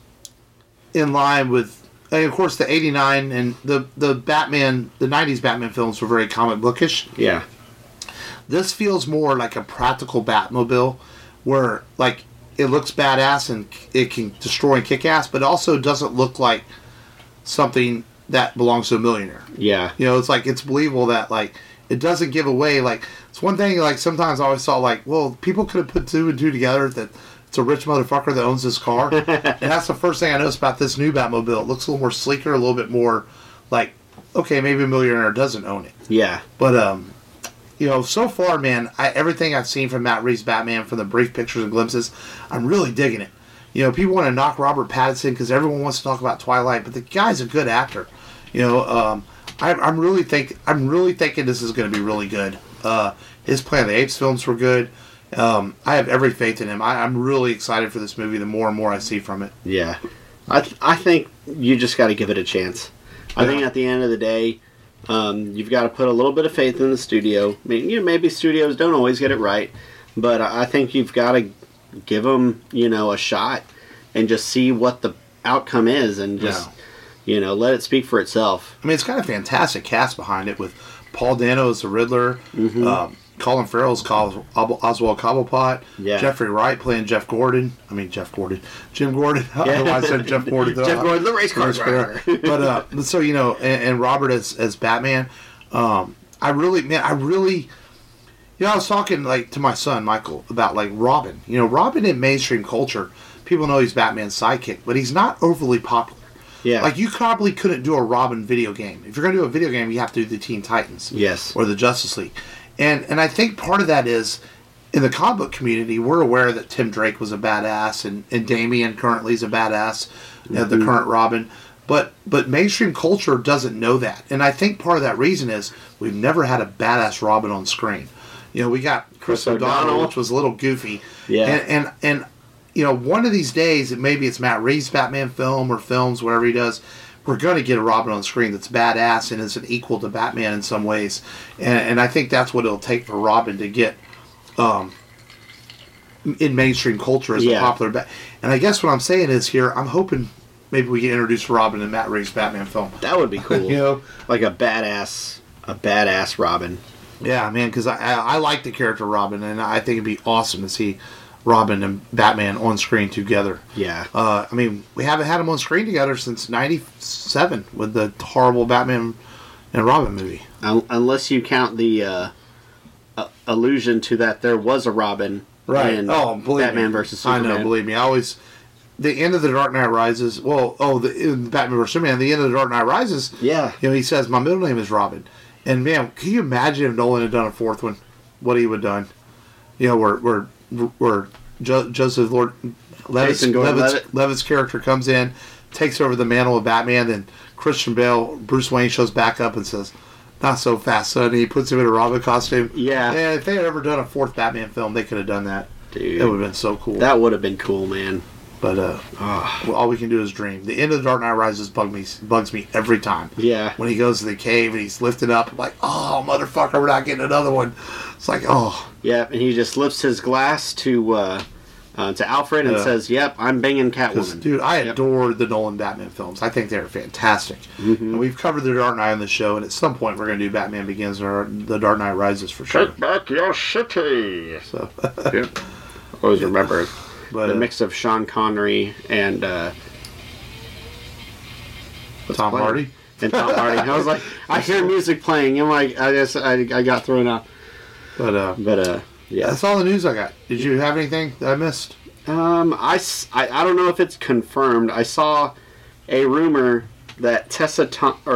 in line with... of course, the 89 and the Batman... The 90s Batman films were very comic bookish. Yeah. This feels more like a practical Batmobile where, it looks badass and it can destroy and kick ass, but also doesn't look like something that belongs to a millionaire. Yeah. It's believable that, it doesn't give away, it's one thing, sometimes I always thought, well, people could have put 2 and 2 together that it's a rich motherfucker that owns this car. And that's the first thing I noticed about this new Batmobile. It looks a little more sleeker, a little bit more, okay, maybe a millionaire doesn't own it. Yeah. But, so far, man, everything I've seen from Matt Reeves' Batman, from the brief pictures and glimpses, I'm really digging it. People want to knock Robert Pattinson because everyone wants to talk about Twilight, but the guy's a good actor. I'm really thinking this is going to be really good. His Planet of the Apes films were good. I have every faith in him. I'm really excited for this movie the more and more I see from it. Yeah. I think you just got to give it a chance. I think at the end of the day, you've got to put a little bit of faith in the studio. I mean, maybe studios don't always get it right, but I think you've got to give them, a shot and just see what the outcome is, and just, let it speak for itself. I mean, it's got a fantastic cast behind it with Paul Dano as the Riddler, Colin Farrell as Oswald Cobblepot, Jeffrey Wright playing Jim Gordon. I don't know why I said Jeff Gordon. Jeff Gordon, the race car driver. But so and Robert as Batman. I really, I was talking to my son Michael about Robin. Robin in mainstream culture, people know he's Batman's sidekick, but he's not overly popular. Yeah. You probably couldn't do a Robin video game. If you're going to do a video game, you have to do the Teen Titans. Yes. Or the Justice League. And I think part of that is, in the comic book community, we're aware that Tim Drake was a badass, and Damian currently is a badass, the current Robin. But mainstream culture doesn't know that. And I think part of that reason is we've never had a badass Robin on screen. We got Chris O'Donnell, which was a little goofy. Yeah. And one of these days, maybe it's Matt Reeves' Batman film or films, whatever he does, we're going to get a Robin on screen that's badass and is an equal to Batman in some ways. And I think that's what it'll take for Robin to get in mainstream culture as a popular And I guess what I'm saying is here, I'm hoping maybe we can introduce Robin in Matt Reeves' Batman film. That would be cool. Like a badass Robin. Yeah, man, because I like the character Robin, and I think it'd be awesome to see Robin and Batman on screen together. Yeah. I mean, we haven't had them on screen together since '97 with the horrible Batman and Robin movie. Unless you count the allusion to that there was a Robin in Batman versus Superman. I know, believe me. The end of The Dark Knight Rises, in Batman vs. Superman, the end of The Dark Knight Rises, he says, my middle name is Robin. And man, can you imagine if Nolan had done a fourth one? What he would have done? Where Joseph Levitt's character comes in, takes over the mantle of Batman, then Christian Bale, Bruce Wayne shows back up and says, "Not so fast, son." And he puts him in a Robin costume. Yeah. And if they had ever done a fourth Batman film, they could have done that. Dude, it would have been so cool. That would have been cool, man. But all we can do is dream. The end of The Dark Knight Rises bugs me every time. Yeah. When he goes to the cave and he's lifted up, I'm like, oh, motherfucker, we're not getting another one. It's like, oh. Yeah, and he just lifts his glass to Alfred and says, yep, I'm banging Catwoman. Dude, I adore the Nolan Batman films. I think they're fantastic. Mm-hmm. And we've covered The Dark Knight on the show, and at some point we're going to do Batman Begins or The Dark Knight Rises for sure. Take back your city! So, always remember the mix of Sean Connery and Tom Hardy. And Tom Hardy. I was like, I hear music playing. I'm like, I got thrown out. But yeah, that's all the news I got. Did you have anything that I missed? I don't know if it's confirmed. I saw a rumor that Tessa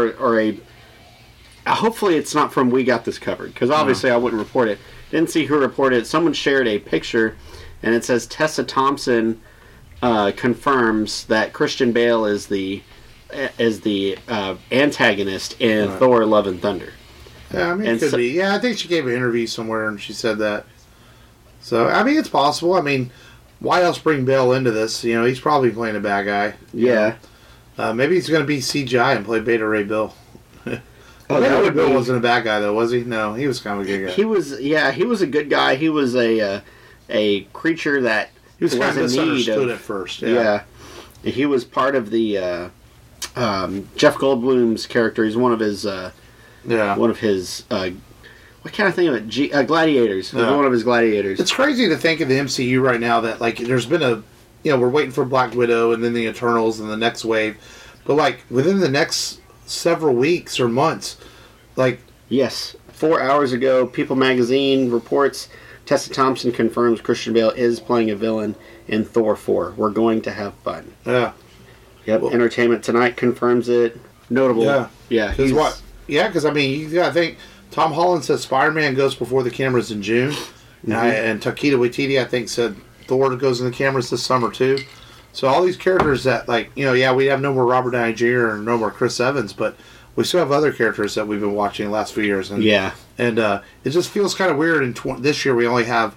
hopefully it's not from We Got This Covered, because obviously I wouldn't report it. Didn't see who reported it. Someone shared a picture, and it says Tessa Thompson confirms that Christian Bale is the antagonist in Thor: Love and Thunder. Yeah, I mean, it could be. Yeah, I think she gave an interview somewhere and she said that. So, I mean, it's possible. I mean, why else bring Bale into this? He's probably playing a bad guy. Yeah. Maybe he's going to be CGI and play Beta Ray Bill. Beta Ray Bill wasn't a bad guy, though, was he? No, he was kind of a good guy. He was a good guy. He was a creature that he was kind of misunderstood at first. Yeah. He was part of the Jeff Goldblum's character. He's one of his... one of his, what kind of thing of it? Gladiators. Yeah. One of his gladiators. It's crazy to think of the MCU right now that, there's been we're waiting for Black Widow and then the Eternals and the next wave. But, within the next several weeks or months, Yes. 4 hours ago, People Magazine reports Tessa Thompson confirms Christian Bale is playing a villain in Thor 4. We're going to have fun. Yeah. Yep. Well, Entertainment Tonight confirms it. Notable. Yeah. Yeah. Because what? Yeah, because, I mean, you got to think, Tom Holland said Spider-Man goes before the cameras in June. Mm-hmm. And Taika Waititi, I think, said Thor goes in the cameras this summer, too. So all these characters that, we have no more Robert Downey Jr. or no more Chris Evans, but we still have other characters that we've been watching the last few years. And, yeah. And it just feels kind of weird. This year we only have,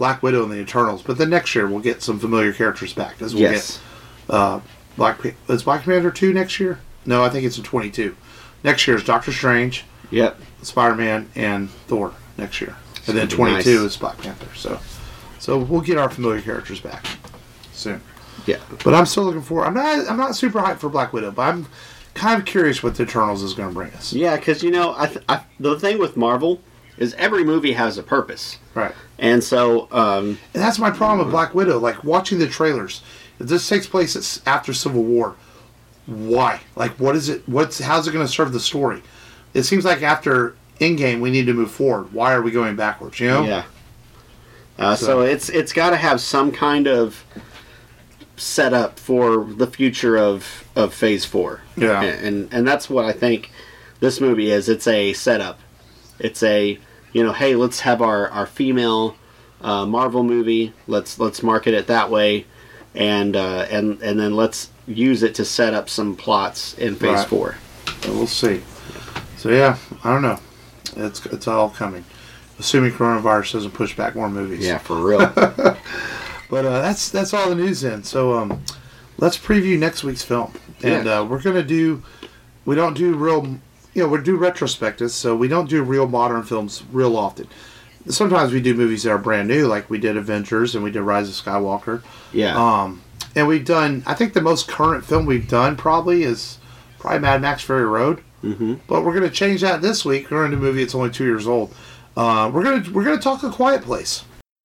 Black Widow and the Eternals. But then next year we'll get some familiar characters back. As we'll Yes. get is Black Panther 2 next year? No, I think it's in 22. Next year is Doctor Strange, Yep. Spider-Man, and Thor next year. And then Should be 22 nice. is Black Panther. So we'll get our familiar characters back soon. Yeah. But I'm still looking for. I'm not super hyped for Black Widow, but I'm kind of curious what the Eternals is going to bring us. Yeah, because the thing with Marvel is every movie has a purpose, Right. and so And that's my problem with Black Widow. Like watching the trailers. If this takes place after Civil War, why? Like, what is it? How's it going to serve the story? It seems like after Endgame, we need to move forward. Why are we going backwards? You know? yeah. So it's got to have some kind of setup for the future of Phase 4. Yeah. And that's what I think this movie is. It's a setup. It's a, hey, let's have our female Marvel movie. Let's market it that way, and then let's use it to set up some plots in Phase Right. 4. So we'll see. So yeah, I don't know. It's all coming, assuming coronavirus doesn't push back more movies. Yeah, for real. But that's all the news then. So let's preview next week's film, and Yeah. we're gonna do. We don't do real. We do retrospectives, so we don't do real modern films real often. Sometimes we do movies that are brand new, like we did Avengers and we did Rise of Skywalker. Yeah. And we've done. I think the most current film we've done is Mad Max Fury Road. Mm-hmm. But we're gonna change that this week. We're gonna do a movie that's only 2 years old. We're gonna talk A Quiet Place.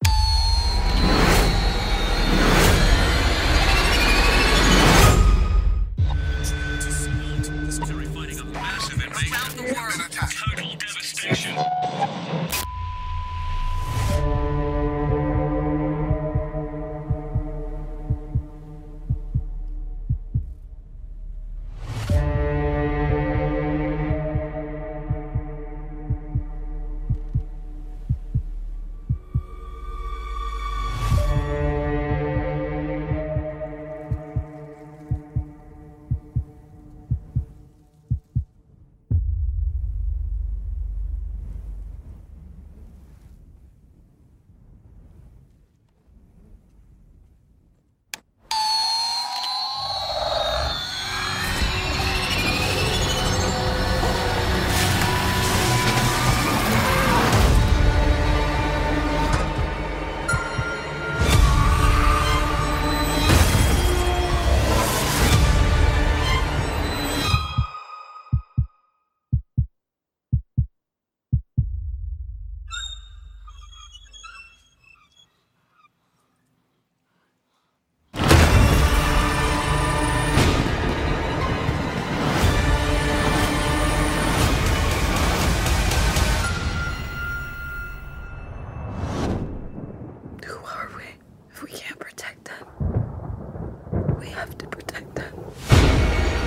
Fighting a massive invasion. Total devastation. Who are we if we can't protect them? We have to protect them.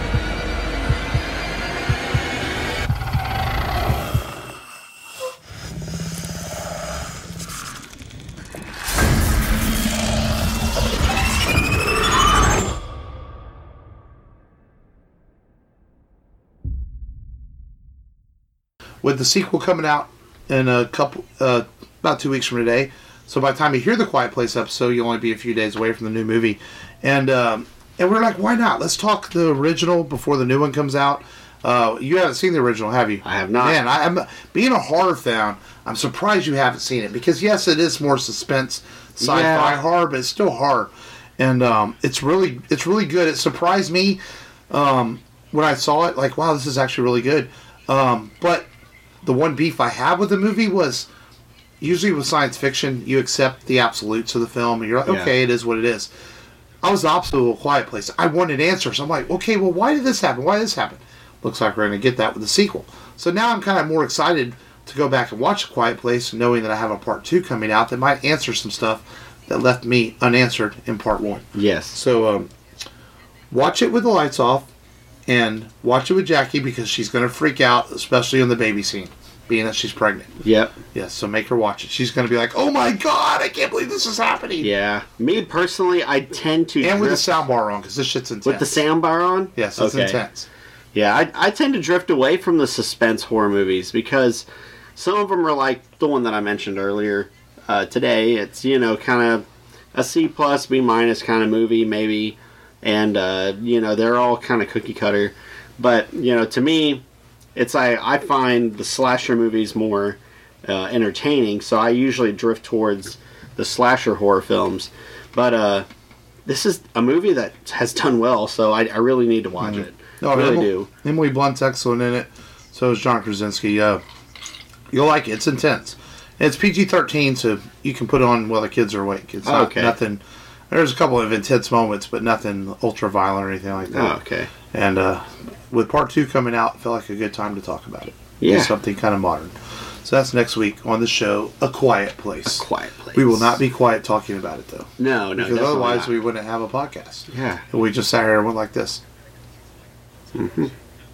With the sequel coming out in a couple, about 2 weeks from today. So by the time you hear the Quiet Place episode, you'll only be a few days away from the new movie. And we're like, why not? Let's talk the original before the new one comes out. You haven't seen the original, have you? I have not. Man, I'm being a horror fan. I'm surprised you haven't seen it because yes, it is more suspense, sci-fi Yeah. horror, but it's still horror, and it's really good. It surprised me when I saw it. Like, wow, this is actually really good. But the one beef I have with the movie was usually with science fiction, you accept the absolutes of the film, and you're like, Yeah. okay, it is what it is. I was the opposite of A Quiet Place. I wanted answers. I'm like, okay, well, why did this happen? Why did this happen? Looks like we're going to get that with the sequel. So now I'm kind of more excited to go back and watch A Quiet Place, knowing that I have a part 2 coming out that might answer some stuff that left me unanswered in part 1. Yes. So watch it with the lights off, and watch it with Jackie because she's going to freak out, especially on the baby scene, being that she's pregnant. Yep. Yes, so make her watch it. She's going to be like, oh my God, I can't believe this is happening. Yeah. Me personally, I tend to And with the drift soundbar on, because this shit's intense. with the soundbar on. Yes, it's intense. Yeah, I tend to drift away from the suspense horror movies because some of them are like the one that I mentioned earlier, today. It's, you know, kind of a C+, B- kind of movie, maybe. And, you know, they're all kind of cookie cutter. But, you know, to me, it's I find the slasher movies more entertaining, so I usually drift towards the slasher horror films. But this is a movie that has done well, so I really need to watch it. No, I really do. Emily Blunt's excellent in it. So is John Krasinski. You'll like it. It's intense. And it's PG-13, so you can put it on while the kids are awake. It's not nothing. There's a couple of intense moments, but nothing ultra violent or anything like that. Oh, okay. And with part 2 coming out, I feel like a good time to talk about it. Yeah. It's something kind of modern. So that's next week on the show, A Quiet Place. A Quiet Place. We will not be quiet talking about it, though. No, because otherwise we wouldn't have a podcast. Yeah. And we just sat here and went like this. Mm-hmm.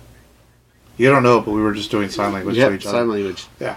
You don't know, but we were just doing sign language to each other. Sign language. Yeah.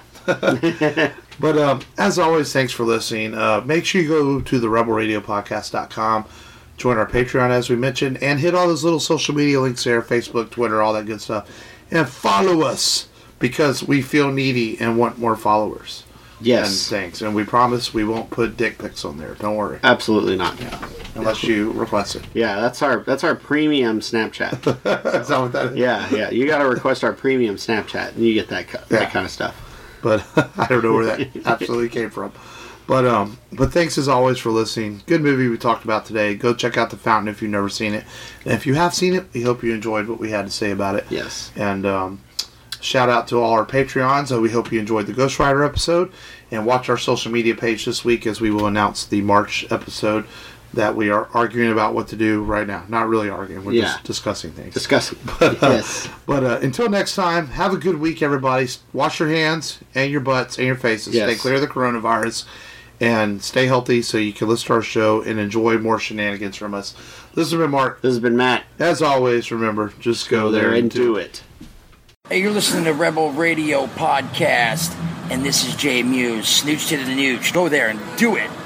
But as always, thanks for listening. Make sure you go to the rebelradiopodcast.com, join our Patreon as we mentioned, and hit all those little social media links there, Facebook, Twitter, all that good stuff. And follow us because we feel needy and want more followers. Yes. And things. And we promise we won't put dick pics on there. Don't worry. Absolutely not. Yeah. Unless you request it. Yeah, that's our premium Snapchat. Is that what that is? Yeah. You got to request our premium Snapchat, and you get that kind of stuff. But I don't know where that absolutely came from. But thanks as always for listening. Good movie we talked about today. Go check out The Fountain if you've never seen it. And if you have seen it, we hope you enjoyed what we had to say about it. Yes. And shout out to all our Patreons. We hope you enjoyed the Ghost Rider episode. And watch our social media page this week as we will announce the March episode that we are arguing about what to do right now. Not really arguing. We're just discussing things. Yes. But until next time, have a good week, everybody. Wash your hands and your butts and your faces. Yes. Stay clear of the coronavirus. And stay healthy so you can listen to our show and enjoy more shenanigans from us. This has been Mark. This has been Matt. As always, remember, just go there and do it. Hey, you're listening to Rebel Radio Podcast, and this is Jay Muse. Snooch to the nooch. Go there and do it.